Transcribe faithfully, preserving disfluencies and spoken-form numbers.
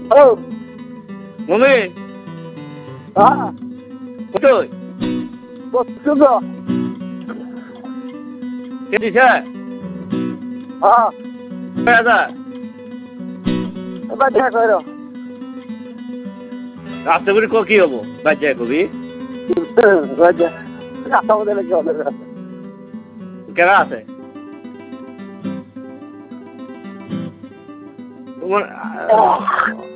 Oh, Mami, ah, কোথায়? বসছো তো? কে দিছে? হ্যাঁ, কয় হাজার? এবার দেখা করো। রাস্তা করে কি হবো? বাচ্চা কবি রাজা, রাস্তা মধ্যে লেগে হবে। কেনা আছে? তোমার